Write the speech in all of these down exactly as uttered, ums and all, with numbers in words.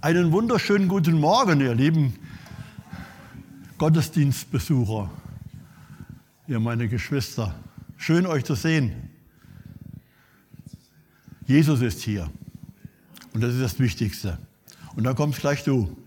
Einen wunderschönen guten Morgen, ihr lieben Gottesdienstbesucher, ihr meine Geschwister. Schön, euch zu sehen. Jesus ist hier und das ist das Wichtigste. Und dann kommst gleich du.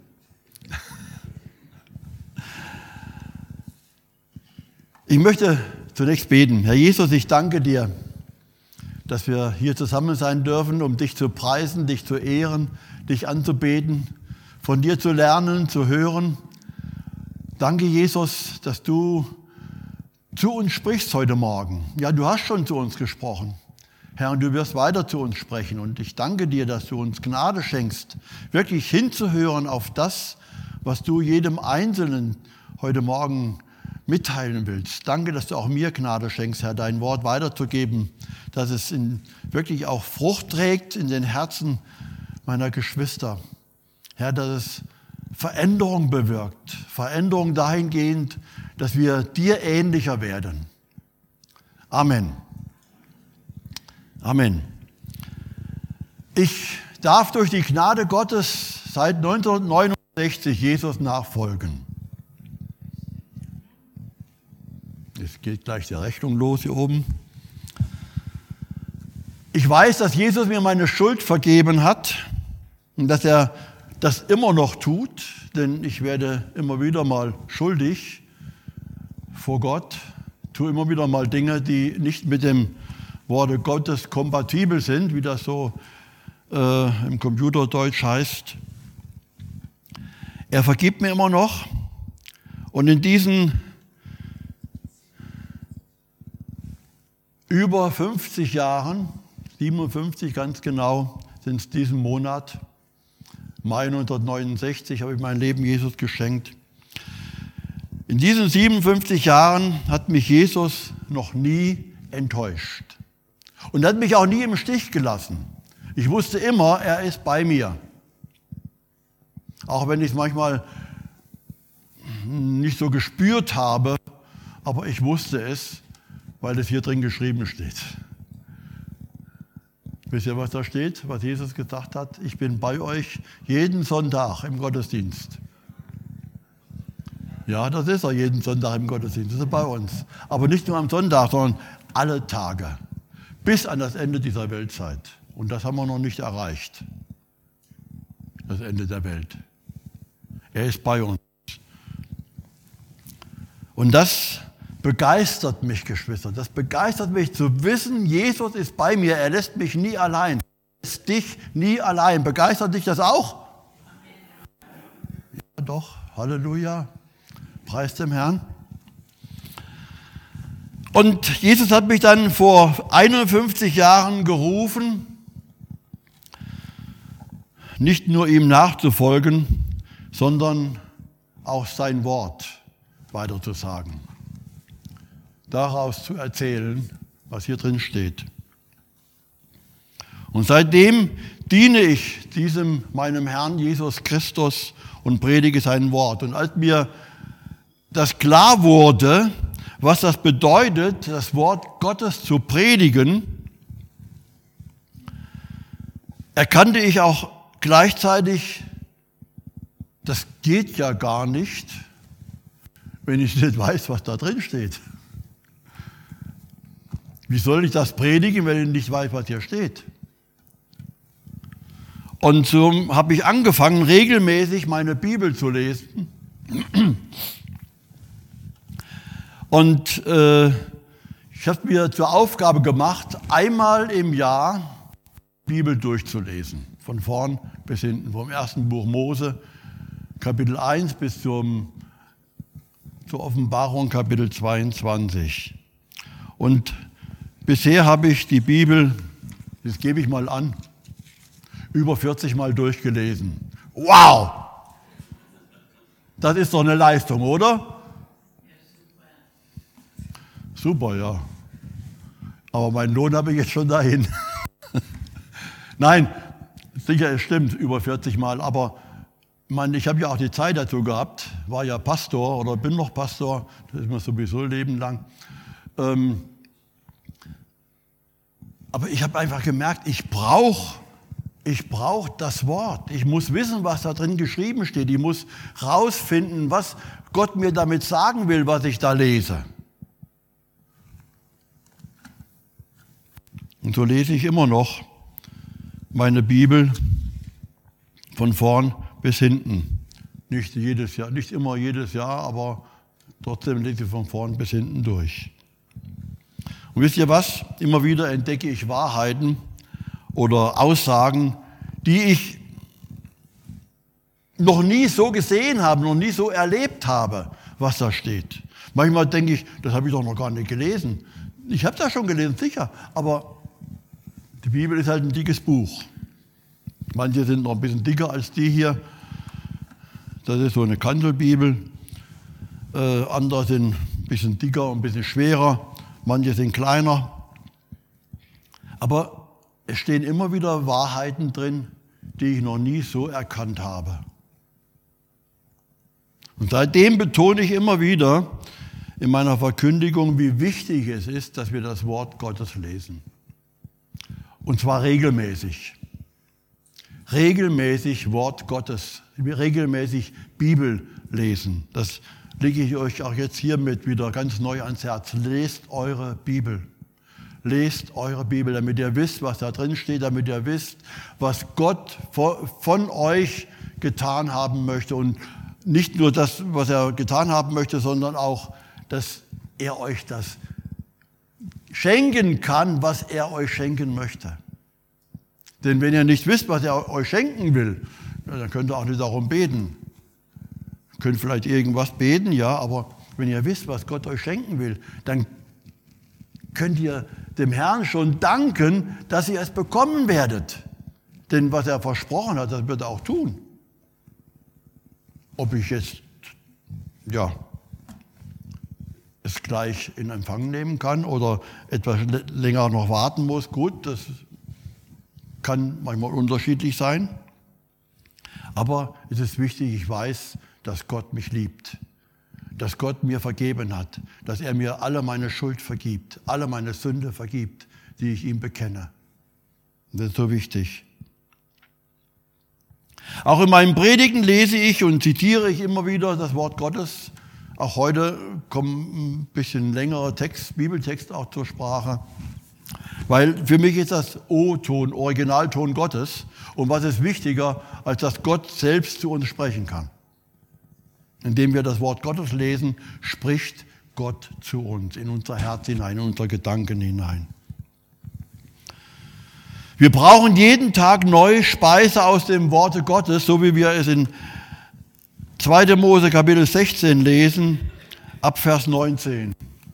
Ich möchte zunächst beten. Herr Jesus, ich danke dir, dass wir hier zusammen sein dürfen, um dich zu preisen, dich zu ehren, dich anzubeten, von dir zu lernen, zu hören. Danke, Jesus, dass du zu uns sprichst heute Morgen. Ja, du hast schon zu uns gesprochen. Herr, und du wirst weiter zu uns sprechen. Und ich danke dir, dass du uns Gnade schenkst, wirklich hinzuhören auf das, was du jedem Einzelnen heute Morgen mitteilen willst. Danke, dass du auch mir Gnade schenkst, Herr, dein Wort weiterzugeben, dass es in, wirklich auch Frucht trägt in den Herzen meiner Geschwister. Herr, dass es Veränderung bewirkt, Veränderung dahingehend, dass wir dir ähnlicher werden. Amen. Amen. Ich darf durch die Gnade Gottes seit neunzehnhundertneunundsechzig Jesus nachfolgen. Jetzt geht gleich die Rechnung los hier oben. Ich weiß, dass Jesus mir meine Schuld vergeben hat und dass er das immer noch tut, denn ich werde immer wieder mal schuldig vor Gott, tue immer wieder mal Dinge, die nicht mit dem Worte Gottes kompatibel sind, wie das so äh, im Computerdeutsch heißt. Er vergibt mir immer noch und in diesen über fünfzig Jahren, siebenundfünfzig ganz genau, sind es diesen Monat, Mai neunzehnhundertneunundsechzig, habe ich mein Leben Jesus geschenkt. In diesen siebenundfünfzig Jahren hat mich Jesus noch nie enttäuscht und hat mich auch nie im Stich gelassen. Ich wusste immer, er ist bei mir. Auch wenn ich es manchmal nicht so gespürt habe, aber ich wusste es, weil es hier drin geschrieben steht. Wisst ihr, was da steht, was Jesus gesagt hat? Ich bin bei euch jeden Sonntag im Gottesdienst. Ja, das ist er, jeden Sonntag im Gottesdienst, das ist er bei uns. Aber nicht nur am Sonntag, sondern alle Tage, bis an das Ende dieser Weltzeit. Und das haben wir noch nicht erreicht, das Ende der Welt. Er ist bei uns. Und das begeistert mich, Geschwister. Das begeistert mich zu wissen, Jesus ist bei mir. Er lässt mich nie allein. Er lässt dich nie allein. Begeistert dich das auch? Ja, doch. Halleluja. Preis dem Herrn. Und Jesus hat mich dann vor einundfünfzig Jahren gerufen, nicht nur ihm nachzufolgen, sondern auch sein Wort weiterzusagen. Daraus zu erzählen, was hier drin steht. Und seitdem diene ich diesem, meinem Herrn Jesus Christus und predige sein Wort. Und als mir das klar wurde, was das bedeutet, das Wort Gottes zu predigen, erkannte ich auch gleichzeitig, das geht ja gar nicht, wenn ich nicht weiß, was da drin steht. Wie soll ich das predigen, wenn ich nicht weiß, was hier steht? Und so habe ich angefangen, regelmäßig meine Bibel zu lesen. Und äh, ich habe mir zur Aufgabe gemacht, einmal im Jahr die Bibel durchzulesen. Von vorn bis hinten, vom ersten Buch Mose, Kapitel eins bis zum, zur Offenbarung, Kapitel zweiundzwanzig. Und bisher habe ich die Bibel, das gebe ich mal an, über vierzig Mal durchgelesen. Wow! Das ist doch eine Leistung, oder? Super, ja. Aber meinen Lohn habe ich jetzt schon dahin. Nein, sicher, es stimmt, über vierzig Mal. Aber man, ich habe ja auch die Zeit dazu gehabt, war ja Pastor oder bin noch Pastor, das ist mir sowieso ein Leben lang. Ähm, aber ich habe einfach gemerkt, ich brauche ich brauche das Wort. Ich muss wissen, was da drin geschrieben steht. Ich muss rausfinden, was Gott mir damit sagen will, was ich da lese. Und so lese ich immer noch meine Bibel von vorn bis hinten. Nicht jedes Jahr, nicht immer jedes Jahr, aber trotzdem lese ich von vorn bis hinten durch. Und wisst ihr was? Immer wieder entdecke ich Wahrheiten oder Aussagen, die ich noch nie so gesehen habe, noch nie so erlebt habe, was da steht. Manchmal denke ich, das habe ich doch noch gar nicht gelesen. Ich habe das schon gelesen, sicher, aber die Bibel ist halt ein dickes Buch. Manche sind noch ein bisschen dicker als die hier. Das ist so eine Kanzelbibel. Äh, andere sind ein bisschen dicker und ein bisschen schwerer. Manche sind kleiner. Aber es stehen immer wieder Wahrheiten drin, die ich noch nie so erkannt habe. Und seitdem betone ich immer wieder in meiner Verkündigung, wie wichtig es ist, dass wir das Wort Gottes lesen. Und zwar regelmäßig. Regelmäßig Wort Gottes, regelmäßig Bibel lesen. Das lege ich euch auch jetzt hiermit wieder ganz neu ans Herz. Lest eure Bibel. Lest eure Bibel, damit ihr wisst, was da drin steht, damit ihr wisst, was Gott von euch getan haben möchte. Und nicht nur das, was er getan haben möchte, sondern auch, dass er euch das schenken kann, was er euch schenken möchte. Denn wenn ihr nicht wisst, was er euch schenken will, dann könnt ihr auch nicht darum beten. Ihr könnt vielleicht irgendwas beten, ja, aber wenn ihr wisst, was Gott euch schenken will, dann könnt ihr dem Herrn schon danken, dass ihr es bekommen werdet. Denn was er versprochen hat, das wird er auch tun. Ob ich jetzt, ja, es gleich in Empfang nehmen kann oder etwas länger noch warten muss, gut, das kann manchmal unterschiedlich sein. Aber es ist wichtig, ich weiß, dass Gott mich liebt, dass Gott mir vergeben hat, dass er mir alle meine Schuld vergibt, alle meine Sünde vergibt, die ich ihm bekenne. Das ist so wichtig. Auch in meinen Predigten lese ich und zitiere ich immer wieder das Wort Gottes. Auch heute kommt ein bisschen längerer Text, Bibeltext auch zur Sprache. Weil für mich ist das O-Ton, Originalton Gottes. Und was ist wichtiger, als dass Gott selbst zu uns sprechen kann? Indem wir das Wort Gottes lesen, spricht Gott zu uns, in unser Herz hinein, in unsere Gedanken hinein. Wir brauchen jeden Tag neue Speise aus dem Worte Gottes, so wie wir es in zweiter Mose Kapitel sechzehn lesen, ab Vers neunzehn.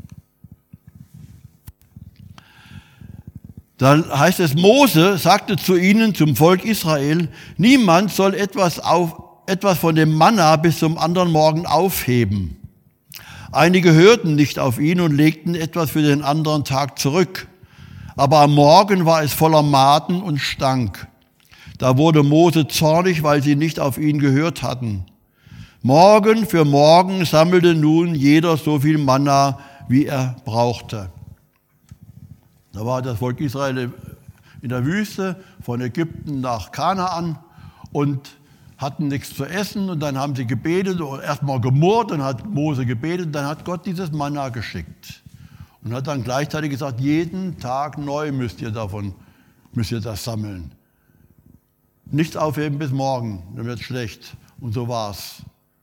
Da heißt es, Mose sagte zu ihnen, zum Volk Israel, niemand soll etwas, auf, etwas von dem Manna bis zum anderen Morgen aufheben. Einige hörten nicht auf ihn und legten etwas für den anderen Tag zurück. Aber am Morgen war es voller Maden und stank. Da wurde Mose zornig, weil sie nicht auf ihn gehört hatten. Morgen für morgen sammelte nun jeder so viel Manna, wie er brauchte. Da war das Volk Israel in der Wüste von Ägypten nach Kanaan und hatten nichts zu essen. Und dann haben sie gebetet, erstmal gemurrt, dann hat Mose gebetet, dann hat Gott dieses Manna geschickt. Und hat dann gleichzeitig gesagt, jeden Tag neu müsst ihr davon, müsst ihr das sammeln. Nichts aufheben bis morgen, dann wird es schlecht. Und so war's.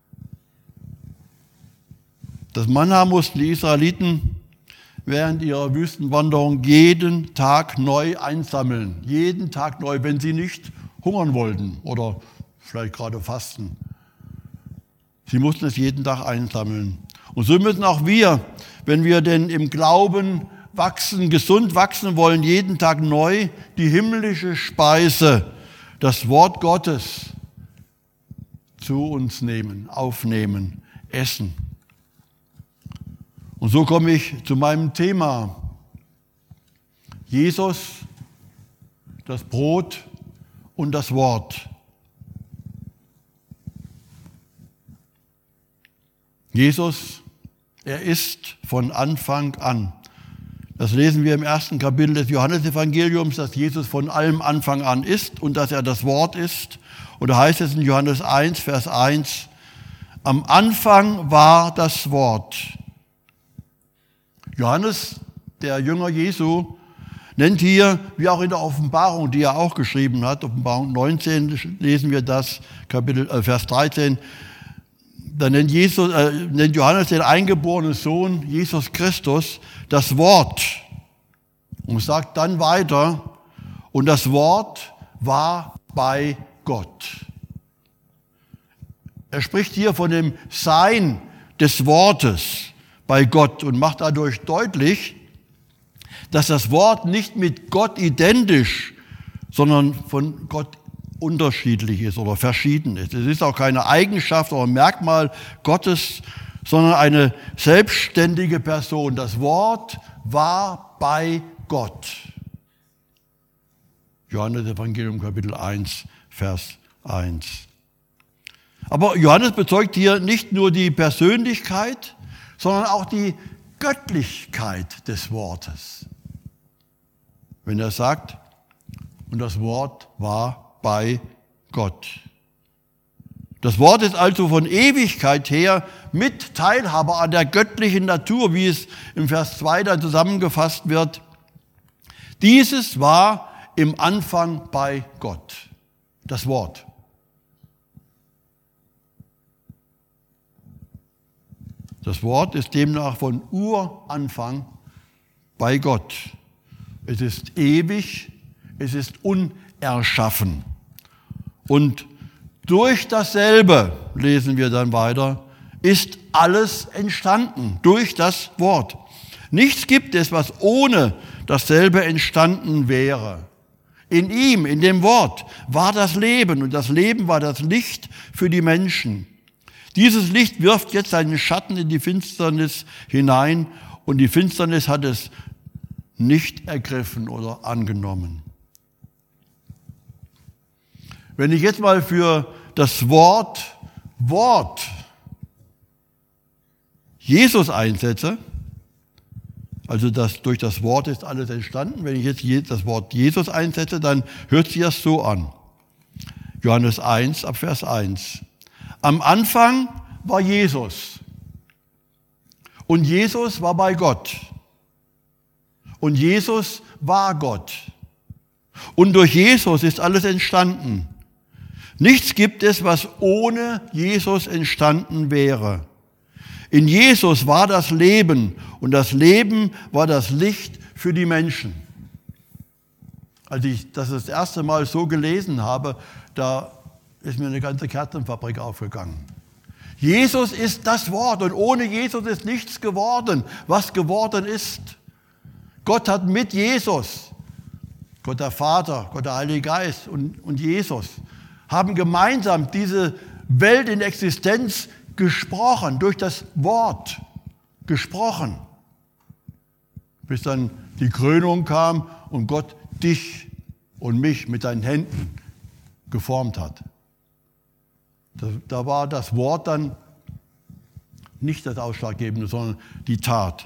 Das Manna mussten die Israeliten während ihrer Wüstenwanderung jeden Tag neu einsammeln. Jeden Tag neu, wenn sie nicht hungern wollten oder vielleicht gerade fasten. Sie mussten es jeden Tag einsammeln. Und so müssen auch wir, wenn wir denn im Glauben wachsen, gesund wachsen wollen, jeden Tag neu die himmlische Speise, das Wort Gottes, zu uns nehmen, aufnehmen, essen. Und so komme ich zu meinem Thema. Jesus, das Brot und das Wort. Jesus, er ist von Anfang an. Das lesen wir im ersten Kapitel des Johannesevangeliums, dass Jesus von allem Anfang an ist und dass er das Wort ist. Und da heißt es in Johannes eins, Vers eins, am Anfang war das Wort. Johannes, der Jünger Jesu, nennt hier, wie auch in der Offenbarung, die er auch geschrieben hat, Offenbarung neunzehn, lesen wir das, Kapitel, äh, Vers dreizehn, da nennt, Jesus, äh, nennt Johannes den eingeborenen Sohn, Jesus Christus, das Wort. Und sagt dann weiter, und das Wort war bei Gott. Er spricht hier von dem Sein des Wortes bei Gott und macht dadurch deutlich, dass das Wort nicht mit Gott identisch, sondern von Gott unterschiedlich ist oder verschieden ist. Es ist auch keine Eigenschaft oder Merkmal Gottes, sondern eine selbstständige Person. Das Wort war bei Gott. Johannes Evangelium Kapitel eins, Vers eins. Aber Johannes bezeugt hier nicht nur die Persönlichkeit, sondern auch die Göttlichkeit des Wortes. Wenn er sagt, und das Wort war bei Gott. Das Wort ist also von Ewigkeit her mit Teilhaber an der göttlichen Natur, wie es im Vers zwei dann zusammengefasst wird. Dieses war im Anfang bei Gott. Das Wort. Das Wort ist demnach von Uranfang bei Gott. Es ist ewig, es ist unerschaffen. Und durch dasselbe, lesen wir dann weiter, ist alles entstanden, durch das Wort. Nichts gibt es, was ohne dasselbe entstanden wäre. In ihm, in dem Wort, war das Leben und das Leben war das Licht für die Menschen. Dieses Licht wirft jetzt seinen Schatten in die Finsternis hinein und die Finsternis hat es nicht ergriffen oder angenommen. Wenn ich jetzt mal für das Wort Wort Jesus einsetze, also das, durch das Wort ist alles entstanden, wenn ich jetzt das Wort Jesus einsetze, dann hört sich das so an. Johannes eins, ab Vers eins. Am Anfang war Jesus und Jesus war bei Gott und Jesus war Gott und durch Jesus ist alles entstanden. Nichts gibt es, was ohne Jesus entstanden wäre. In Jesus war das Leben und das Leben war das Licht für die Menschen. Als ich das das erste Mal so gelesen habe, da ist mir eine ganze Kerzenfabrik aufgegangen. Jesus ist das Wort und ohne Jesus ist nichts geworden, was geworden ist. Gott hat mit Jesus, Gott der Vater, Gott der Heilige Geist und, und Jesus, haben gemeinsam diese Welt in Existenz gesprochen, durch das Wort gesprochen. Bis dann die Krönung kam und Gott dich und mich mit seinen Händen geformt hat. Da, da war das Wort dann nicht das Ausschlaggebende, sondern die Tat.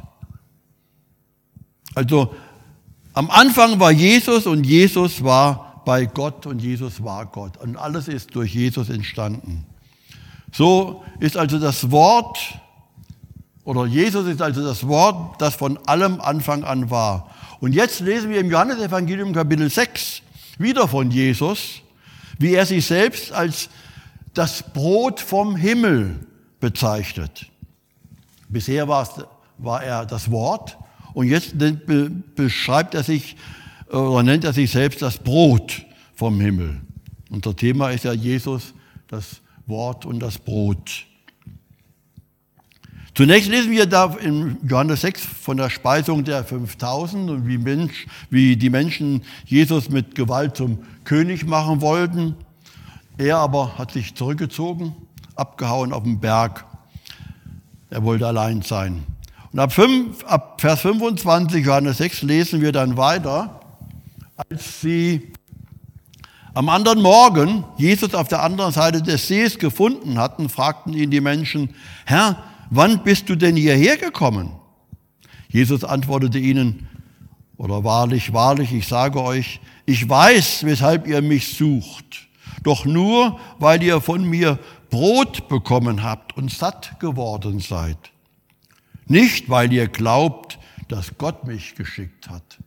Also am Anfang war Jesus und Jesus war bei Gott und Jesus war Gott. Und alles ist durch Jesus entstanden. So ist also das Wort, oder Jesus ist also das Wort, das von allem Anfang an war. Und jetzt lesen wir im Johannesevangelium Kapitel sechs wieder von Jesus, wie er sich selbst als das Brot vom Himmel bezeichnet. Bisher war, es, war er das Wort und jetzt be, beschreibt er sich oder nennt er sich selbst das Brot vom Himmel. Unser Thema ist ja Jesus, das Wort und das Brot. Zunächst lesen wir da in Johannes sechs von der Speisung der fünftausend und wie, Mensch, wie die Menschen Jesus mit Gewalt zum König machen wollten. Er aber hat sich zurückgezogen, abgehauen auf den Berg. Er wollte allein sein. Und ab, fünf, ab Vers fünfundzwanzig, Johannes sechs, lesen wir dann weiter, als sie am anderen Morgen Jesus auf der anderen Seite des Sees gefunden hatten, fragten ihn die Menschen, Herr, wann bist du denn hierher gekommen? Jesus antwortete ihnen, Oder wahrlich, wahrlich, ich sage euch, ich weiß, weshalb ihr mich sucht. Doch nur, weil ihr von mir Brot bekommen habt und satt geworden seid. Nicht, weil ihr glaubt, dass Gott mich geschickt hat.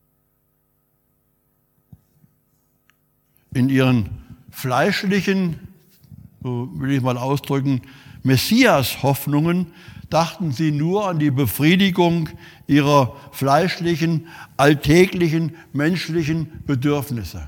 In ihren fleischlichen, so will ich mal ausdrücken, Messias-Hoffnungen dachten sie nur an die Befriedigung ihrer fleischlichen, alltäglichen, menschlichen Bedürfnisse.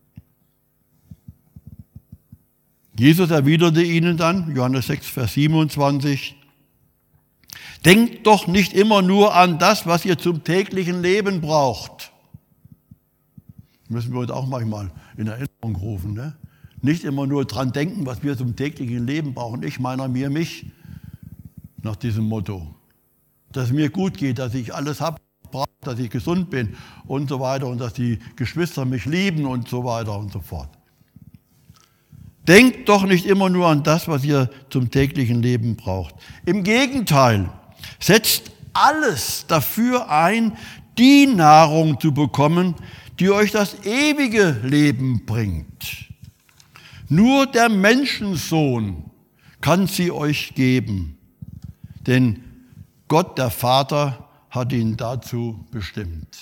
Jesus erwiderte ihnen dann, Johannes sechs, Vers siebenundzwanzig, denkt doch nicht immer nur an das, was ihr zum täglichen Leben braucht. Das müssen wir uns auch manchmal in Erinnerung rufen. Ne? Nicht immer nur dran denken, was wir zum täglichen Leben brauchen. Ich, meiner, mir, mich. Nach diesem Motto. Dass es mir gut geht, dass ich alles habe, dass ich gesund bin und so weiter und dass die Geschwister mich lieben und so weiter und so fort. Denkt doch nicht immer nur an das, was ihr zum täglichen Leben braucht. Im Gegenteil, setzt alles dafür ein, die Nahrung zu bekommen, die euch das ewige Leben bringt. Nur der Menschensohn kann sie euch geben. Denn Gott, der Vater, hat ihn dazu bestimmt.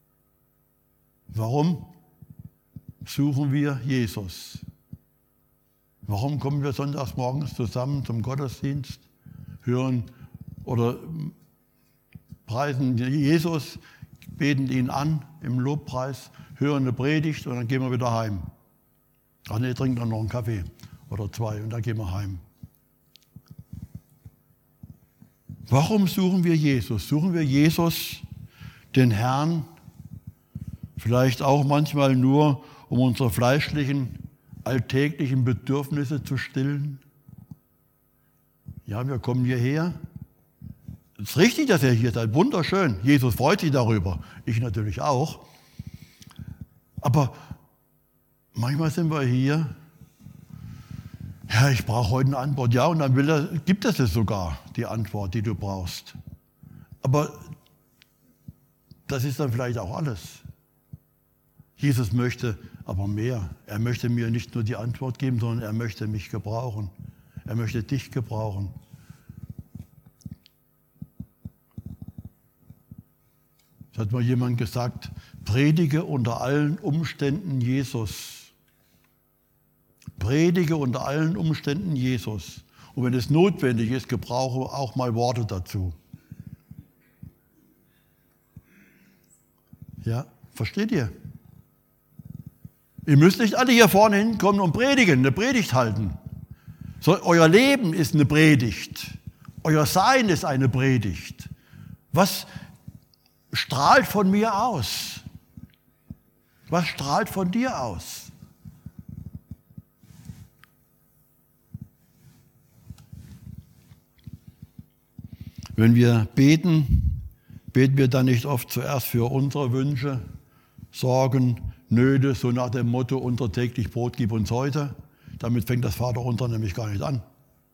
Warum suchen wir Jesus? Warum kommen wir sonntags morgens zusammen zum Gottesdienst, hören oder preisen Jesus, beten ihn an im Lobpreis, hören eine Predigt und dann gehen wir wieder heim. Ach nee, trinken dann noch einen Kaffee oder zwei und dann gehen wir heim. Warum suchen wir Jesus? Suchen wir Jesus, den Herrn, vielleicht auch manchmal nur, um unsere fleischlichen, alltäglichen Bedürfnisse zu stillen? Ja, wir kommen hierher. Es ist richtig, dass ihr hier seid, wunderschön. Jesus freut sich darüber, ich natürlich auch. Aber manchmal sind wir hier, ja, ich brauche heute eine Antwort. Ja, und dann will er, gibt es es sogar, die Antwort, die du brauchst. Aber das ist dann vielleicht auch alles. Jesus möchte aber mehr. Er möchte mir nicht nur die Antwort geben, sondern er möchte mich gebrauchen. Er möchte dich gebrauchen. Es hat mal jemand gesagt, predige unter allen Umständen Jesus. Predige unter allen Umständen Jesus. Und wenn es notwendig ist, gebrauche auch mal Worte dazu. Ja, versteht ihr? Ihr müsst nicht alle hier vorne hinkommen und predigen, eine Predigt halten. So, euer Leben ist eine Predigt. Euer Sein ist eine Predigt. Was strahlt von mir aus? Was strahlt von dir aus? Wenn wir beten, beten wir dann nicht oft zuerst für unsere Wünsche, Sorgen, Nöte, so nach dem Motto, unser täglich Brot gib uns heute. Damit fängt das Vaterunser nämlich gar nicht an.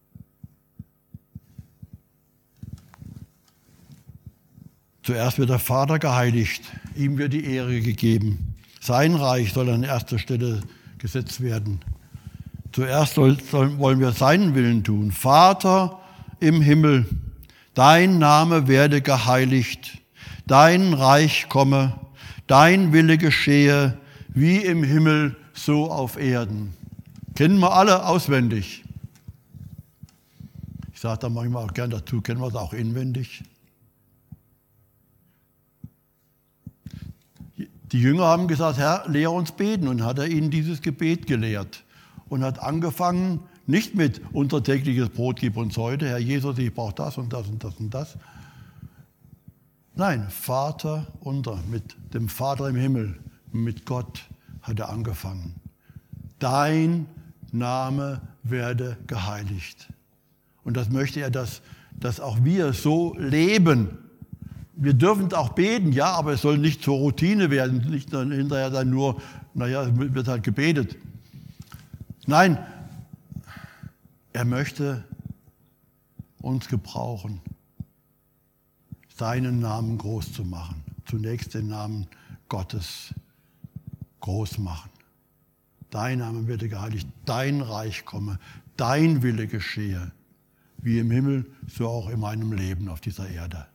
Zuerst wird der Vater geheiligt, ihm wird die Ehre gegeben. Sein Reich soll an erster Stelle gesetzt werden. Zuerst soll, soll, wollen wir seinen Willen tun. Vater im Himmel, dein Name werde geheiligt, dein Reich komme, dein Wille geschehe, wie im Himmel, so auf Erden. Kennen wir alle auswendig. Ich sage da manchmal auch gern dazu, kennen wir es auch inwendig. Die Jünger haben gesagt, Herr, lehre uns beten. Und hat er ihnen dieses Gebet gelehrt. Und hat angefangen, nicht mit unser tägliches Brot gib uns heute, Herr Jesus, ich brauche das und das und das und das. Nein, Vater unser, mit dem Vater im Himmel, mit Gott hat er angefangen. Dein Name werde geheiligt. Und das möchte er, dass, dass auch wir so leben. Wir dürfen auch beten, ja, aber es soll nicht zur Routine werden, nicht dann hinterher dann nur, naja, es wird halt gebetet. Nein, er möchte uns gebrauchen, seinen Namen groß zu machen. zunächst den Namen Gottes groß machen. Dein Name werde geheiligt, dein Reich komme, dein Wille geschehe, wie im Himmel, so auch in meinem Leben auf dieser Erde.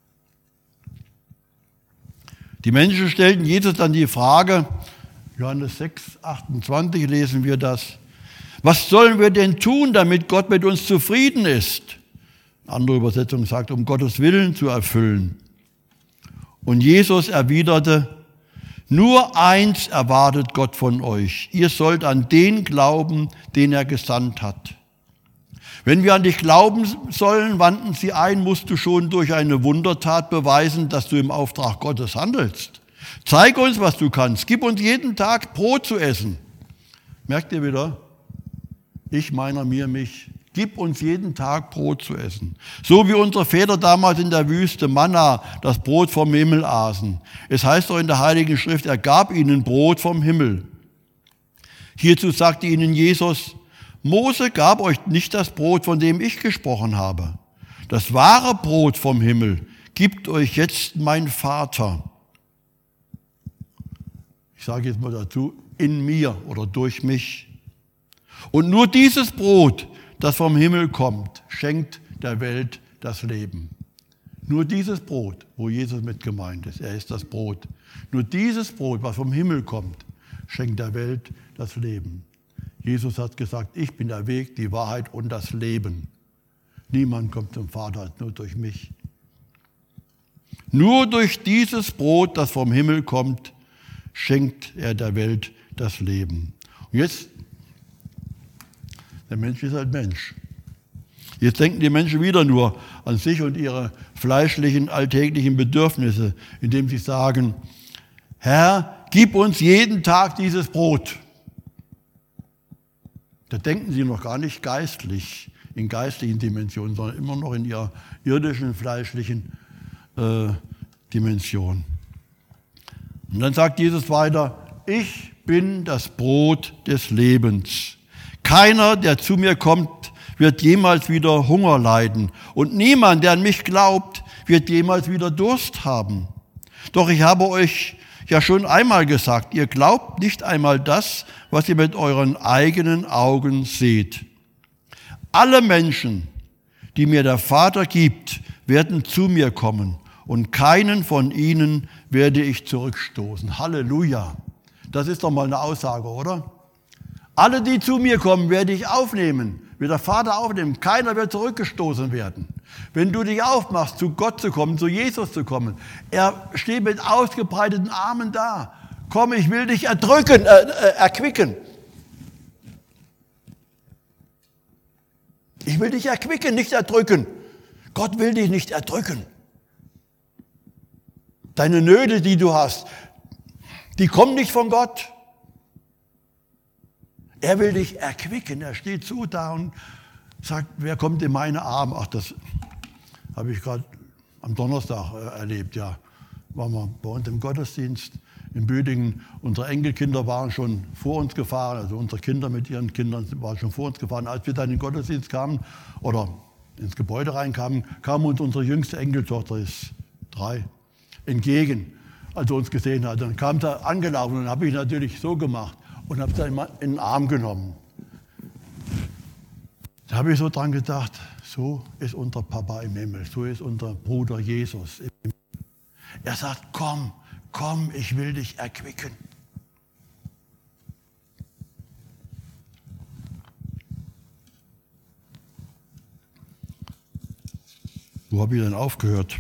Die Menschen stellten Jesus dann die Frage, Johannes sechs, achtundzwanzig lesen wir das, was sollen wir denn tun, damit Gott mit uns zufrieden ist? Eine andere Übersetzung sagt, um Gottes Willen zu erfüllen. Und Jesus erwiderte, nur eins erwartet Gott von euch. Ihr sollt an den glauben, den er gesandt hat. Wenn wir an dich glauben sollen, wandten sie ein, musst du schon durch eine Wundertat beweisen, dass du im Auftrag Gottes handelst. Zeig uns, was du kannst. Gib uns jeden Tag Brot zu essen. Merkt ihr wieder? Ich, meiner, mir, mich. Gib uns jeden Tag Brot zu essen. So wie unsere Väter damals in der Wüste Manna, das Brot vom Himmel aßen. Es heißt doch in der Heiligen Schrift, er gab ihnen Brot vom Himmel. Hierzu sagte ihnen Jesus, Mose gab euch nicht das Brot, von dem ich gesprochen habe. Das wahre Brot vom Himmel gibt euch jetzt mein Vater. Ich sage jetzt mal dazu, in mir oder durch mich. Und nur dieses Brot, das vom Himmel kommt, schenkt der Welt das Leben. Nur dieses Brot, wo Jesus mit gemeint ist, er ist das Brot. Nur dieses Brot, was vom Himmel kommt, schenkt der Welt das Leben. Jesus hat gesagt, ich bin der Weg, die Wahrheit und das Leben. Niemand kommt zum Vater als nur durch mich. Nur durch dieses Brot, das vom Himmel kommt, schenkt er der Welt das Leben. Und jetzt, der Mensch ist halt Mensch. Jetzt denken die Menschen wieder nur an sich und ihre fleischlichen, alltäglichen Bedürfnisse, indem sie sagen, Herr, gib uns jeden Tag dieses Brot. Da denken sie noch gar nicht geistlich, in geistlichen Dimensionen, sondern immer noch in ihrer irdischen, fleischlichen äh, Dimension. Und dann sagt Jesus weiter, ich bin das Brot des Lebens. Keiner, der zu mir kommt, wird jemals wieder Hunger leiden. Und niemand, der an mich glaubt, wird jemals wieder Durst haben. Doch ich habe euch ja schon einmal gesagt, ihr glaubt nicht einmal das, was ihr mit euren eigenen Augen seht. Alle Menschen, die mir der Vater gibt, werden zu mir kommen. Und keinen von ihnen werde ich zurückstoßen. Halleluja. Das ist doch mal eine Aussage, oder? Alle, die zu mir kommen, werde ich aufnehmen, wird der Vater aufnehmen. Keiner wird zurückgestoßen werden. Wenn du dich aufmachst, zu Gott zu kommen, zu Jesus zu kommen, er steht mit ausgebreiteten Armen da. Komm, ich will dich erdrücken, äh, äh, erquicken. Ich will dich erquicken, nicht erdrücken. Gott will dich nicht erdrücken. Deine Nöte, die du hast, die kommen nicht von Gott. Er will dich erquicken. Er steht so da und sagt, wer kommt in meine Arme? Ach, das habe ich gerade am Donnerstag erlebt. Ja, waren wir bei uns im Gottesdienst in Büdingen. Unsere Enkelkinder waren schon vor uns gefahren, also unsere Kinder mit ihren Kindern waren schon vor uns gefahren. Als wir dann in den Gottesdienst kamen oder ins Gebäude reinkamen, kam uns unsere jüngste Enkeltochter, ist drei, entgegen, als er uns gesehen hat. Dann kam sie angelaufen und habe ich natürlich so gemacht und habe sie in den Arm genommen. Da habe ich so dran gedacht, so ist unser Papa im Himmel, so ist unser Bruder Jesus im Himmel. Er sagt, komm, komm, ich will dich erquicken. Wo habe ich denn aufgehört?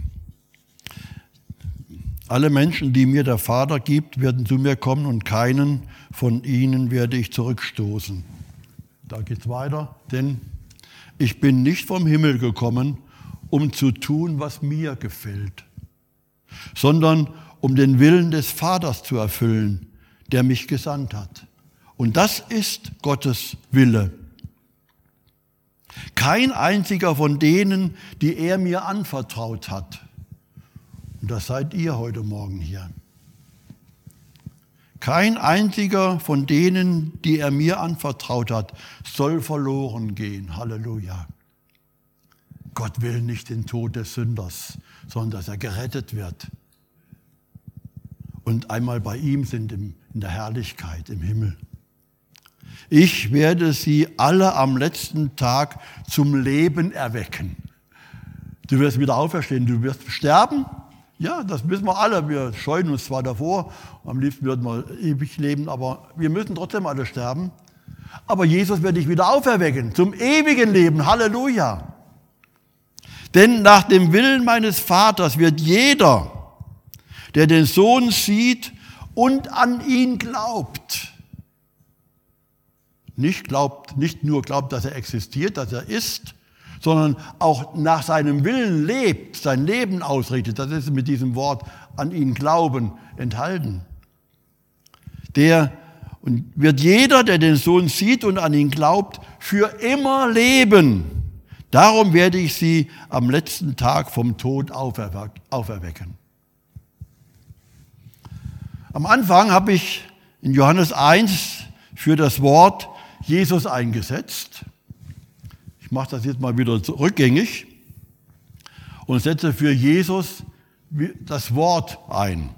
Alle Menschen, die mir der Vater gibt, werden zu mir kommen und keinen von ihnen werde ich zurückstoßen. Da geht es weiter, denn ich bin nicht vom Himmel gekommen, um zu tun, was mir gefällt, sondern um den Willen des Vaters zu erfüllen, der mich gesandt hat. Und das ist Gottes Wille. Kein einziger von denen, die er mir anvertraut hat, und das seid ihr heute Morgen hier. Kein einziger von denen, die er mir anvertraut hat, soll verloren gehen. Halleluja. Gott will nicht den Tod des Sünders, sondern dass er gerettet wird. und einmal bei ihm sind in der Herrlichkeit im Himmel. Ich werde sie alle am letzten Tag zum Leben erwecken. Du wirst wieder auferstehen, du wirst sterben. Ja, das wissen wir alle. Wir scheuen uns zwar davor, am liebsten würden wir ewig leben, aber wir müssen trotzdem alle sterben. Aber Jesus wird dich wieder auferwecken, zum ewigen Leben. Halleluja. Denn nach dem Willen meines Vaters wird jeder, der den Sohn sieht und an ihn glaubt, nicht glaubt, nicht nur glaubt, dass er existiert, dass er ist, sondern auch nach seinem Willen lebt, sein Leben ausrichtet. Das ist mit diesem Wort an ihn glauben enthalten. Der und wird jeder, der den Sohn sieht und an ihn glaubt, für immer leben. Darum werde ich sie am letzten Tag vom Tod auferwecken. Am Anfang habe ich in Johannes eins für das Wort Jesus eingesetzt. Ich mache das jetzt mal wieder rückgängig und setze für Jesus das Wort ein.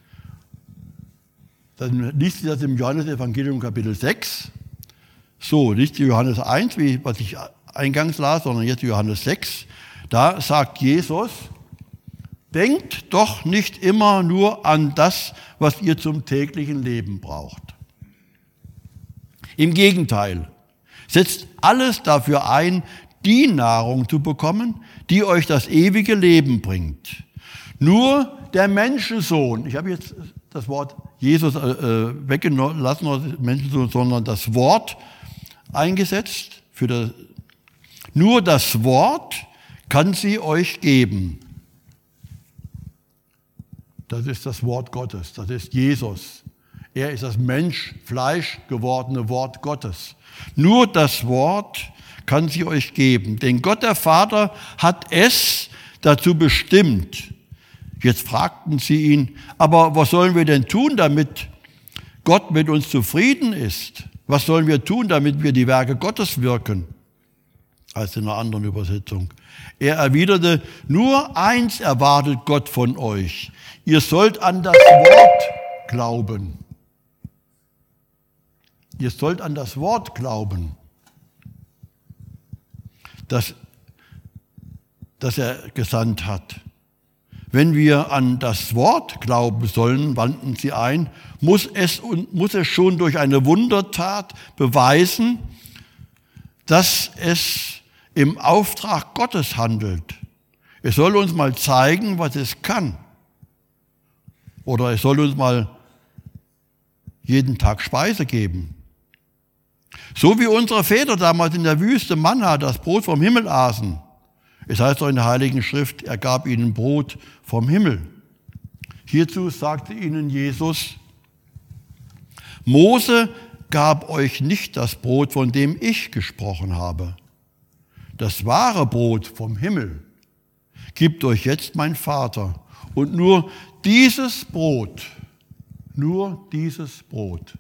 Dann liest sie das im Johannes-Evangelium Kapitel sechs. So, nicht Johannes eins, wie, was ich eingangs las, sondern jetzt Johannes sechs. Da sagt Jesus, denkt doch nicht immer nur an das, was ihr zum täglichen Leben braucht. Im Gegenteil, setzt alles dafür ein, die Nahrung zu bekommen, die euch das ewige Leben bringt. Nur der Menschensohn, ich habe jetzt das Wort Jesus äh, weggelassen, Menschensohn, sondern das Wort eingesetzt. Für das, nur das Wort kann sie euch geben. Das ist das Wort Gottes, das ist Jesus. Er ist das Mensch, Fleisch gewordene Wort Gottes. Nur das Wort kann sie euch geben, denn Gott der Vater hat es dazu bestimmt. Jetzt fragten sie ihn, aber was sollen wir denn tun, damit Gott mit uns zufrieden ist? Was sollen wir tun, damit wir die Werke Gottes wirken? Als in einer anderen Übersetzung. Er erwiderte, nur eins erwartet Gott von euch. Ihr sollt an das Wort glauben. Ihr sollt an das Wort glauben, das, das er gesandt hat. Wenn wir an das Wort glauben sollen, wandten sie ein, muss es, muss es schon durch eine Wundertat beweisen, dass es im Auftrag Gottes handelt. Es soll uns mal zeigen, was es kann. Oder es soll uns mal jeden Tag Speise geben. So wie unsere Väter damals in der Wüste Manna das Brot vom Himmel aßen. Es heißt doch in der Heiligen Schrift, er gab ihnen Brot vom Himmel. Hierzu sagte ihnen Jesus, Mose gab euch nicht das Brot, von dem ich gesprochen habe. Das wahre Brot vom Himmel gibt euch jetzt mein Vater. Und nur dieses Brot, nur dieses Brot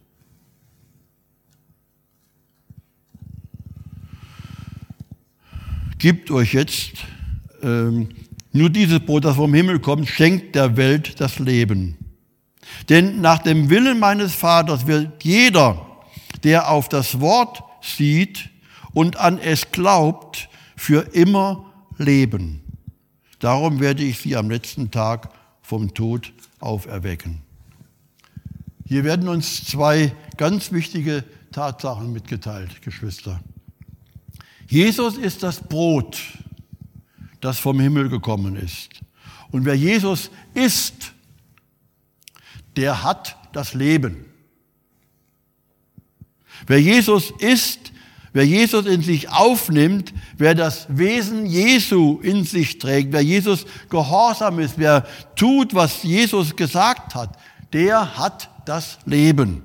gibt euch jetzt, ähm, nur dieses Brot, das vom Himmel kommt, schenkt der Welt das Leben. Denn nach dem Willen meines Vaters wird jeder, der auf das Wort sieht und an es glaubt, für immer leben. Darum werde ich sie am letzten Tag vom Tod auferwecken. Hier werden uns zwei ganz wichtige Tatsachen mitgeteilt, Geschwister. Jesus ist das Brot, das vom Himmel gekommen ist. Und wer Jesus ist, der hat das Leben. Wer Jesus ist, wer Jesus in sich aufnimmt, wer das Wesen Jesu in sich trägt, wer Jesus gehorsam ist, wer tut, was Jesus gesagt hat, der hat das Leben.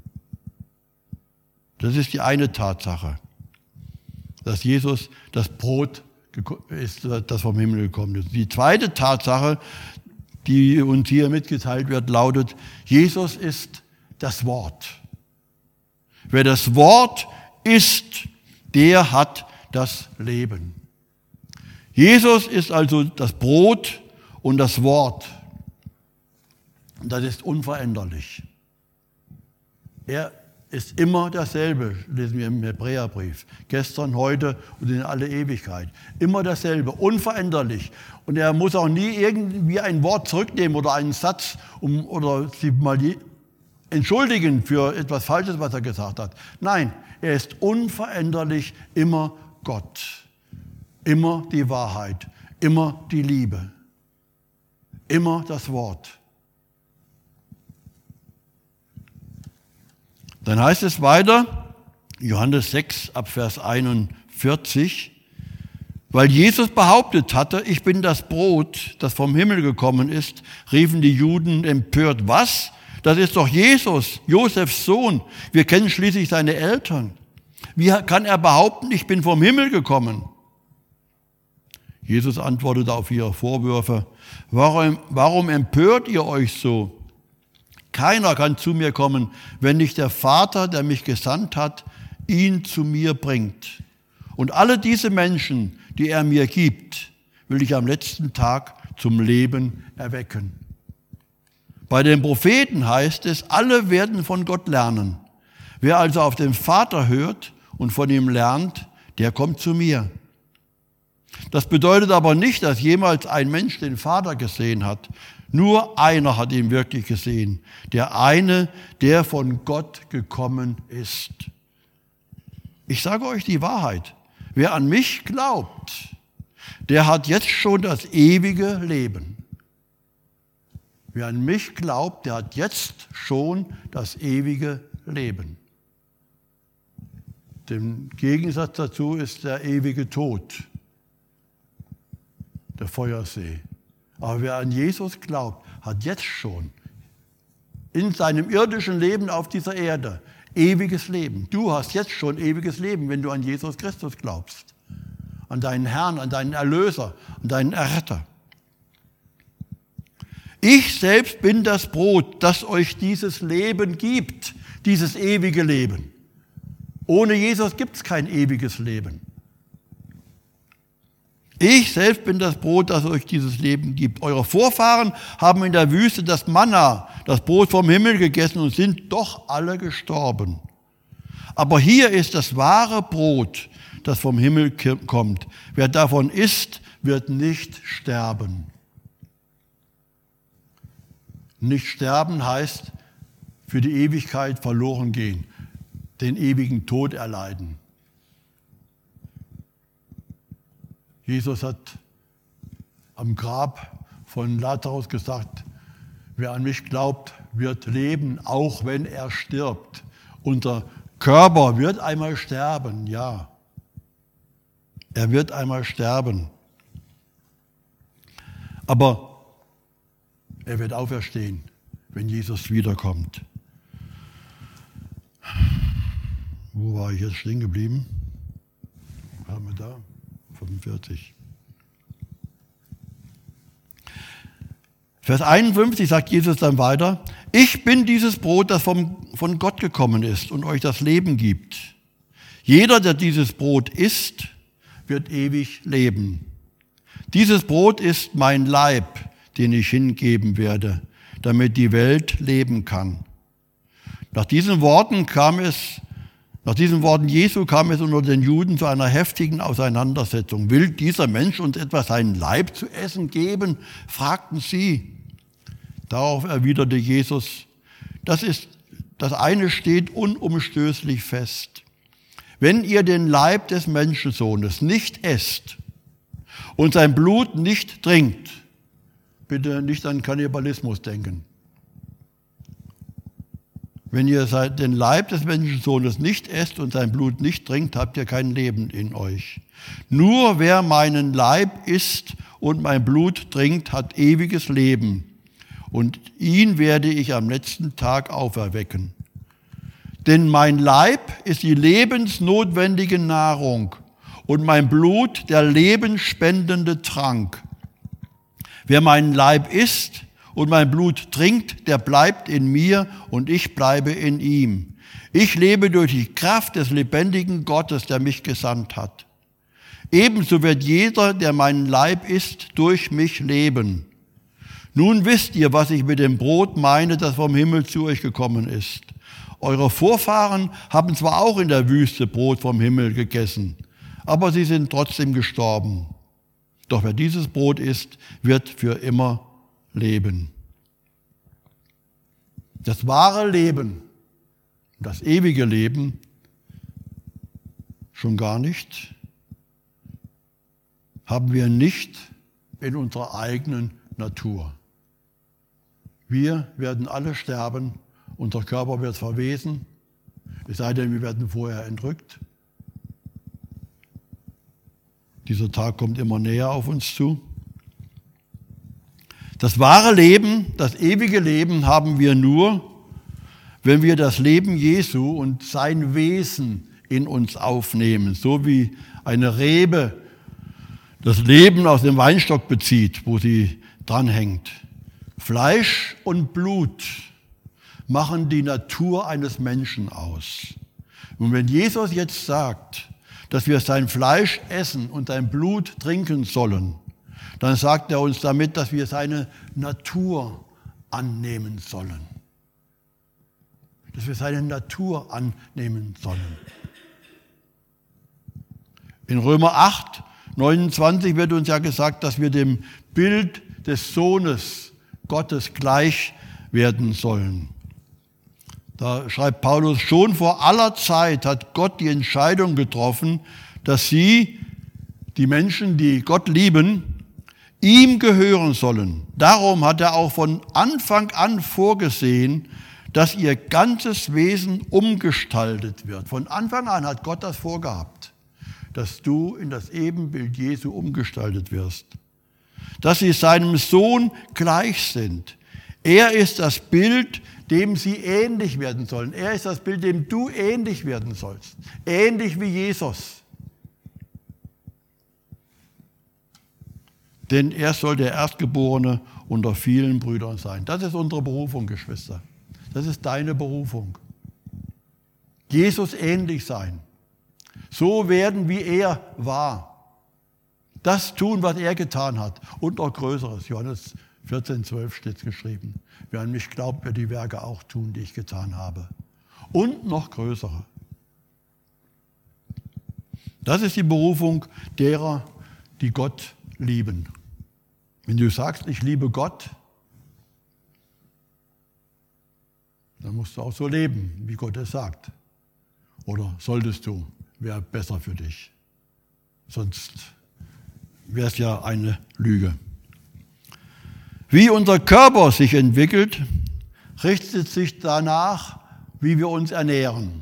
Das ist die eine Tatsache, dass Jesus das Brot ist, das vom Himmel gekommen ist. Die zweite Tatsache, die uns hier mitgeteilt wird, lautet, Jesus ist das Wort. Wer das Wort ist, der hat das Leben. Jesus ist also das Brot und das Wort. Und das ist unveränderlich. Er ist immer dasselbe, lesen wir im Hebräerbrief. Gestern, heute und in alle Ewigkeit. Immer dasselbe, unveränderlich. Und er muss auch nie irgendwie ein Wort zurücknehmen oder einen Satz um, oder sie mal entschuldigen für etwas Falsches, was er gesagt hat. Nein, er ist unveränderlich immer Gott. Immer die Wahrheit, immer die Liebe, immer das Wort. Dann heißt es weiter, Johannes sechs, ab Vers einundvierzig, weil Jesus behauptet hatte, ich bin das Brot, das vom Himmel gekommen ist, riefen die Juden empört, was? Das ist doch Jesus, Josefs Sohn. Wir kennen schließlich seine Eltern. Wie kann er behaupten, ich bin vom Himmel gekommen? Jesus antwortete auf ihre Vorwürfe, warum, warum empört ihr euch so? Keiner kann zu mir kommen, wenn nicht der Vater, der mich gesandt hat, ihn zu mir bringt. Und alle diese Menschen, die er mir gibt, will ich am letzten Tag zum Leben erwecken. Bei den Propheten heißt es, alle werden von Gott lernen. Wer also auf den Vater hört und von ihm lernt, der kommt zu mir. Das bedeutet aber nicht, dass jemals ein Mensch den Vater gesehen hat. Nur einer hat ihn wirklich gesehen. Der eine, der von Gott gekommen ist. Ich sage euch die Wahrheit. Wer an mich glaubt, der hat jetzt schon das ewige Leben. Wer an mich glaubt, der hat jetzt schon das ewige Leben. Der Gegensatz dazu ist der ewige Tod, der Feuersee. Aber wer an Jesus glaubt, hat jetzt schon in seinem irdischen Leben auf dieser Erde ewiges Leben. Du hast jetzt schon ewiges Leben, wenn du an Jesus Christus glaubst. An deinen Herrn, an deinen Erlöser, an deinen Erretter. Ich selbst bin das Brot, das euch dieses Leben gibt, dieses ewige Leben. Ohne Jesus gibt es kein ewiges Leben. Ich selbst bin das Brot, das euch dieses Leben gibt. Eure Vorfahren haben in der Wüste das Manna, das Brot vom Himmel gegessen und sind doch alle gestorben. Aber hier ist das wahre Brot, das vom Himmel kommt. Wer davon isst, wird nicht sterben. Nicht sterben heißt für die Ewigkeit verloren gehen, den ewigen Tod erleiden. Jesus hat am Grab von Lazarus gesagt, wer an mich glaubt, wird leben, auch wenn er stirbt. Unser Körper wird einmal sterben, ja. Er wird einmal sterben. Aber er wird auferstehen, wenn Jesus wiederkommt. Wo war ich jetzt stehen geblieben? Haben wir da? fünfundvierzig. Vers einundfünfzig sagt Jesus dann weiter, ich bin dieses Brot, das vom, von Gott gekommen ist und euch das Leben gibt. Jeder, der dieses Brot isst, wird ewig leben. Dieses Brot ist mein Leib, den ich hingeben werde, damit die Welt leben kann. Nach diesen Worten kam es Nach diesen Worten Jesu kam es unter den Juden zu einer heftigen Auseinandersetzung. Will dieser Mensch uns etwa seinen Leib zu essen geben? Fragten sie. Darauf erwiderte Jesus, das ist, das eine steht unumstößlich fest. Wenn ihr den Leib des Menschensohnes nicht esst und sein Blut nicht trinkt, bitte nicht an Kannibalismus denken. Wenn ihr den Leib des Menschensohnes nicht esst und sein Blut nicht trinkt, habt ihr kein Leben in euch. Nur wer meinen Leib isst und mein Blut trinkt, hat ewiges Leben. Und ihn werde ich am letzten Tag auferwecken. Denn mein Leib ist die lebensnotwendige Nahrung und mein Blut der lebensspendende Trank. Wer meinen Leib isst und mein Blut trinkt, der bleibt in mir und ich bleibe in ihm. Ich lebe durch die Kraft des lebendigen Gottes, der mich gesandt hat. Ebenso wird jeder, der meinen Leib isst, durch mich leben. Nun wisst ihr, was ich mit dem Brot meine, das vom Himmel zu euch gekommen ist. Eure Vorfahren haben zwar auch in der Wüste Brot vom Himmel gegessen, aber sie sind trotzdem gestorben. Doch wer dieses Brot isst, wird für immer leben. Das wahre Leben, das ewige Leben, schon gar nicht, haben wir nicht in unserer eigenen Natur. Wir werden alle sterben, unser Körper wird verwesen, es sei denn, wir werden vorher entrückt. Dieser Tag kommt immer näher auf uns zu. Das wahre Leben, das ewige Leben haben wir nur, wenn wir das Leben Jesu und sein Wesen in uns aufnehmen, so wie eine Rebe das Leben aus dem Weinstock bezieht, wo sie dranhängt. Fleisch und Blut machen die Natur eines Menschen aus. Und wenn Jesus jetzt sagt, dass wir sein Fleisch essen und sein Blut trinken sollen, dann sagt er uns damit, dass wir seine Natur annehmen sollen. Dass wir seine Natur annehmen sollen. In Römer acht, neunundzwanzig wird uns ja gesagt, dass wir dem Bild des Sohnes Gottes gleich werden sollen. Da schreibt Paulus, schon vor aller Zeit hat Gott die Entscheidung getroffen, dass sie, die Menschen, die Gott lieben, ihm gehören sollen. Darum hat er auch von Anfang an vorgesehen, dass ihr ganzes Wesen umgestaltet wird. Von Anfang an hat Gott das vorgehabt, dass du in das Ebenbild Jesu umgestaltet wirst. Dass sie seinem Sohn gleich sind. Er ist das Bild, dem sie ähnlich werden sollen. Er ist das Bild, dem du ähnlich werden sollst. Ähnlich wie Jesus. Denn er soll der Erstgeborene unter vielen Brüdern sein. Das ist unsere Berufung, Geschwister. Das ist deine Berufung. Jesus ähnlich sein. So werden, wie er war. Das tun, was er getan hat. Und noch Größeres. Johannes vierzehn, zwölf steht geschrieben. Wer an mich glaubt, wird die Werke auch tun, die ich getan habe. Und noch größere. Das ist die Berufung derer, die Gott lieben. Wenn du sagst, ich liebe Gott, dann musst du auch so leben, wie Gott es sagt. Oder solltest du, wäre besser für dich. Sonst wäre es ja eine Lüge. Wie unser Körper sich entwickelt, richtet sich danach, wie wir uns ernähren.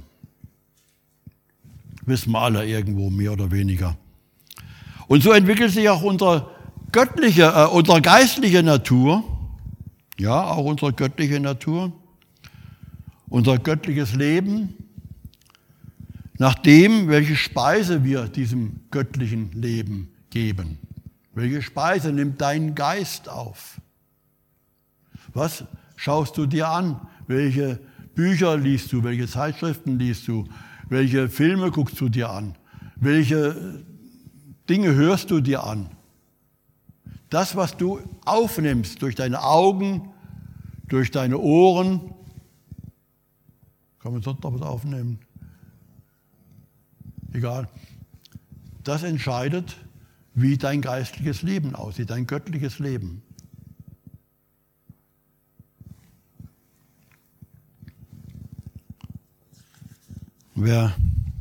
Wissen wir alle irgendwo, mehr oder weniger. Und so entwickelt sich auch unsere göttliche, äh, unsere geistliche Natur, ja, auch unsere göttliche Natur, unser göttliches Leben, nach dem, welche Speise wir diesem göttlichen Leben geben. Welche Speise nimmt dein Geist auf? Was schaust du dir an? Welche Bücher liest du? Welche Zeitschriften liest du? Welche Filme guckst du dir an? Welche Dinge hörst du dir an? Das, was du aufnimmst durch deine Augen, durch deine Ohren, kann man sonst noch was aufnehmen? Egal. Das entscheidet, wie dein geistliches Leben aussieht, dein göttliches Leben. Wer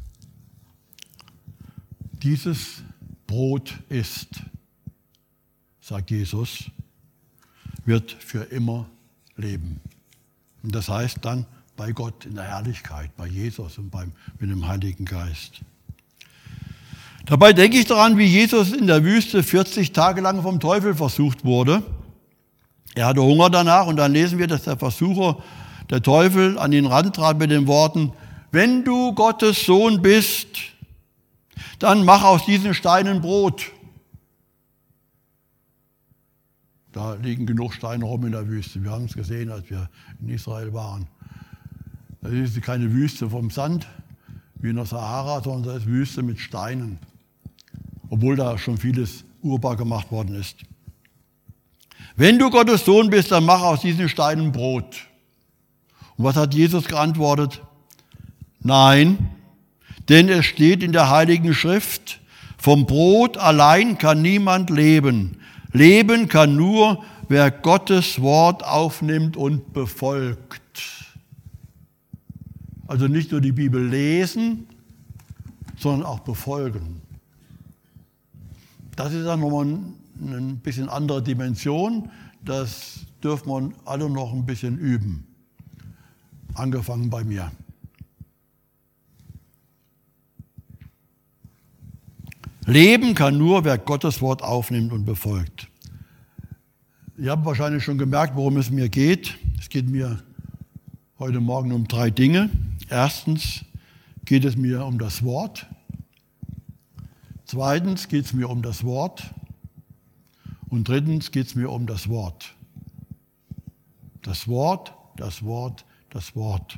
dieses Brot isst, sagt Jesus, wird für immer leben. Und das heißt dann bei Gott in der Herrlichkeit, bei Jesus und beim, mit dem Heiligen Geist. Dabei denke ich daran, wie Jesus in der Wüste vierzig Tage lang vom Teufel versucht wurde. Er hatte Hunger danach und dann lesen wir, dass der Versucher, der Teufel, an ihn rantrat mit den Worten, wenn du Gottes Sohn bist, dann mach aus diesen Steinen Brot. Da liegen genug Steine rum in der Wüste. Wir haben es gesehen, als wir in Israel waren. Das ist keine Wüste vom Sand wie in der Sahara, sondern das ist Wüste mit Steinen. Obwohl da schon vieles urbar gemacht worden ist. Wenn du Gottes Sohn bist, dann mach aus diesen Steinen Brot. Und was hat Jesus geantwortet? Nein, denn es steht in der Heiligen Schrift, vom Brot allein kann niemand leben. Leben kann nur, wer Gottes Wort aufnimmt und befolgt. Also nicht nur die Bibel lesen, sondern auch befolgen. Das ist dann nochmal ein bisschen andere Dimension. Das dürfen wir alle noch ein bisschen üben. Angefangen bei mir. Leben kann nur, wer Gottes Wort aufnimmt und befolgt. Ihr habt wahrscheinlich schon gemerkt, worum es mir geht. Es geht mir heute Morgen um drei Dinge. Erstens geht es mir um das Wort. Zweitens geht es mir um das Wort. Und drittens geht es mir um das Wort. Das Wort, das Wort, das Wort.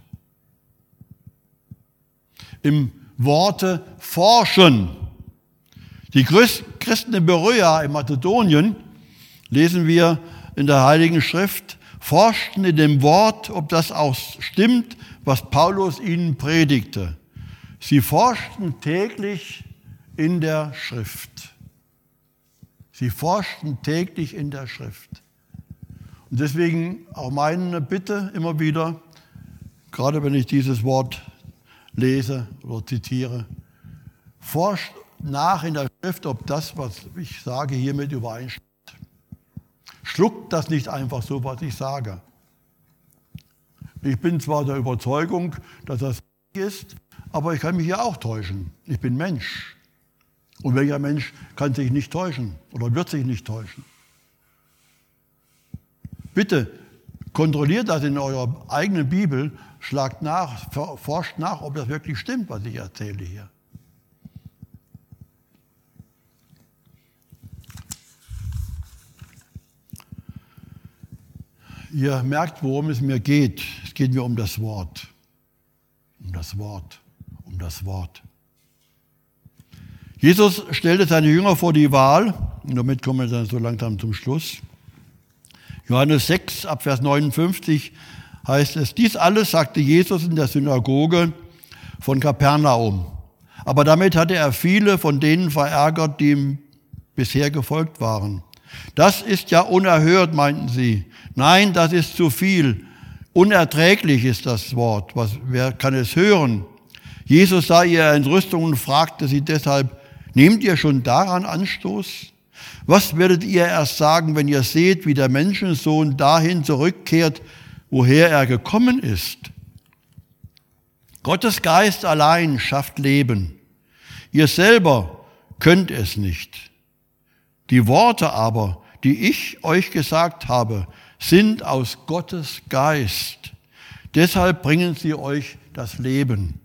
Im Worte forschen. Die Christen in Beroea in Mazedonien, lesen wir in der Heiligen Schrift, forschten in dem Wort, ob das auch stimmt, was Paulus ihnen predigte. Sie forschten täglich in der Schrift. Sie forschten täglich in der Schrift. Und deswegen auch meine Bitte immer wieder, gerade wenn ich dieses Wort lese oder zitiere, forscht nach in der Schrift, ob das, was ich sage, hiermit übereinstimmt. Schluckt das nicht einfach so, was ich sage. Ich bin zwar der Überzeugung, dass das ist, aber ich kann mich ja auch täuschen. Ich bin Mensch. Und welcher Mensch kann sich nicht täuschen oder wird sich nicht täuschen? Bitte kontrolliert das in eurer eigenen Bibel, schlagt nach, forscht nach, ob das wirklich stimmt, was ich erzähle hier. Ihr merkt, worum es mir geht. Es geht mir um das Wort. Um das Wort. Um das Wort. Jesus stellte seine Jünger vor die Wahl. Und damit kommen wir dann so langsam zum Schluss. Johannes sechs, ab Vers neunundfünfzig heißt es, dies alles sagte Jesus in der Synagoge von Kapernaum. Aber damit hatte er viele von denen verärgert, die ihm bisher gefolgt waren. Das ist ja unerhört, meinten sie. Nein, das ist zu viel. Unerträglich ist das Wort. Was, wer kann es hören? Jesus sah ihre Entrüstung und fragte sie deshalb, nehmt ihr schon daran Anstoß? Was werdet ihr erst sagen, wenn ihr seht, wie der Menschensohn dahin zurückkehrt, woher er gekommen ist? Gottes Geist allein schafft Leben. Ihr selber könnt es nicht. Die Worte aber, die ich euch gesagt habe, sind aus Gottes Geist. Deshalb bringen sie euch das Leben.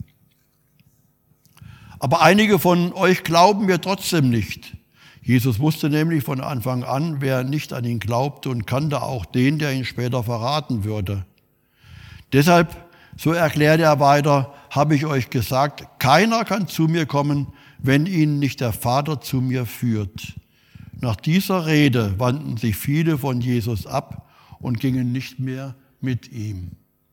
Aber einige von euch glauben mir trotzdem nicht. Jesus wusste nämlich von Anfang an, wer nicht an ihn glaubte und kannte auch den, der ihn später verraten würde. Deshalb, so erklärte er weiter, habe ich euch gesagt, keiner kann zu mir kommen, wenn ihn nicht der Vater zu mir führt. Nach dieser Rede wandten sich viele von Jesus ab und gingen nicht mehr mit ihm.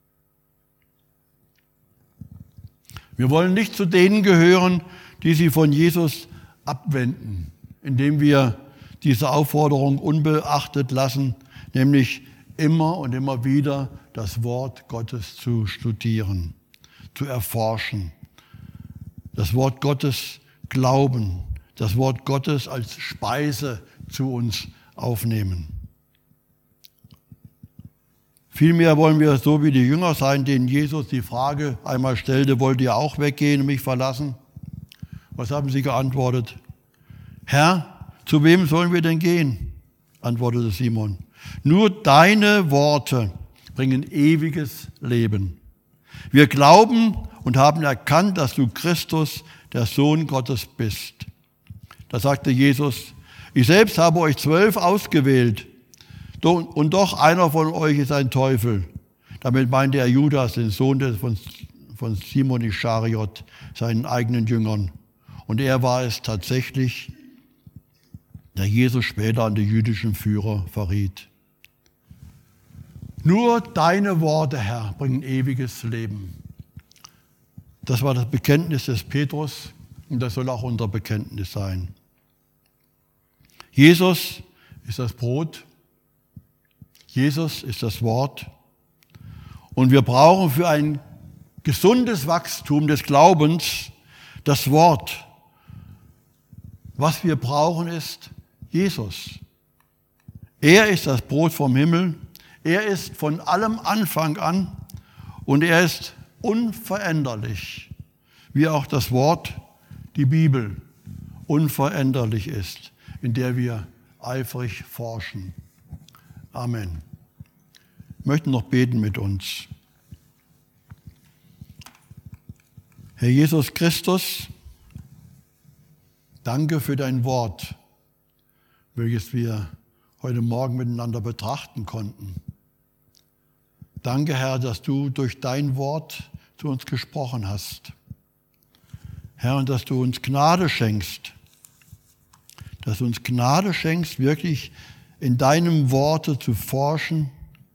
Wir wollen nicht zu denen gehören, die sich von Jesus abwenden, indem wir diese Aufforderung unbeachtet lassen, nämlich immer und immer wieder das Wort Gottes zu studieren, zu erforschen, das Wort Gottes glauben, das Wort Gottes als Speise zu uns aufnehmen. Vielmehr wollen wir so wie die Jünger sein, denen Jesus die Frage einmal stellte, wollt ihr auch weggehen und mich verlassen? Was haben sie geantwortet? Herr, zu wem sollen wir denn gehen? Antwortete Simon. Nur deine Worte bringen ewiges Leben. Wir glauben und haben erkannt, dass du Christus, der Sohn Gottes bist. Da sagte Jesus, ich selbst habe euch zwölf ausgewählt und doch einer von euch ist ein Teufel. Damit meinte er Judas, den Sohn von, von Simon Ischariot, seinen eigenen Jüngern. Und er war es tatsächlich, der Jesus später an die jüdischen Führer verriet. Nur deine Worte, Herr, bringen ewiges Leben. Das war das Bekenntnis des Petrus und das soll auch unser Bekenntnis sein. Jesus ist das Brot, Jesus ist das Wort und wir brauchen für ein gesundes Wachstum des Glaubens das Wort. Was wir brauchen ist Jesus. Er ist das Brot vom Himmel, er ist von allem Anfang an und er ist unveränderlich, wie auch das Wort, die Bibel, unveränderlich ist, in der wir eifrig forschen. Amen. Ich möchte noch beten mit uns. Herr Jesus Christus, danke für dein Wort, welches wir heute Morgen miteinander betrachten konnten. Danke, Herr, dass du durch dein Wort zu uns gesprochen hast. Herr, und dass du uns Gnade schenkst, dass du uns Gnade schenkst, wirklich in deinem Worte zu forschen,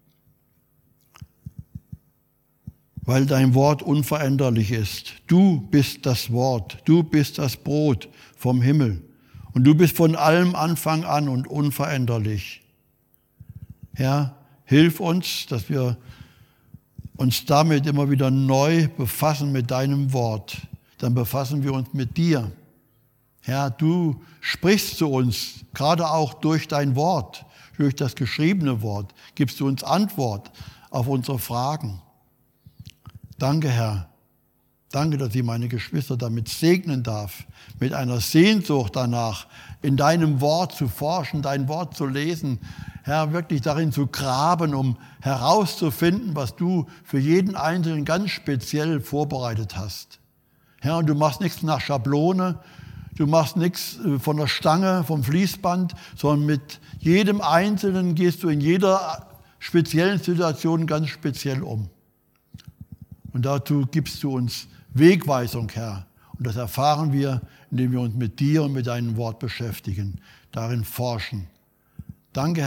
weil dein Wort unveränderlich ist. Du bist das Wort, du bist das Brot vom Himmel und du bist von allem Anfang an und unveränderlich. Herr, hilf uns, dass wir uns damit immer wieder neu befassen mit deinem Wort. Dann befassen wir uns mit dir. Herr, du sprichst zu uns, gerade auch durch dein Wort, durch das geschriebene Wort, gibst du uns Antwort auf unsere Fragen. Danke, Herr. Danke, dass ich meine Geschwister damit segnen darf, mit einer Sehnsucht danach, in deinem Wort zu forschen, dein Wort zu lesen, Herr, wirklich darin zu graben, um herauszufinden, was du für jeden Einzelnen ganz speziell vorbereitet hast. Herr, und du machst nichts nach Schablone, du machst nichts von der Stange, vom Fließband, sondern mit jedem Einzelnen gehst du in jeder speziellen Situation ganz speziell um. Und dazu gibst du uns Wegweisung, Herr. Und das erfahren wir, indem wir uns mit dir und mit deinem Wort beschäftigen, darin forschen. Danke, Herr.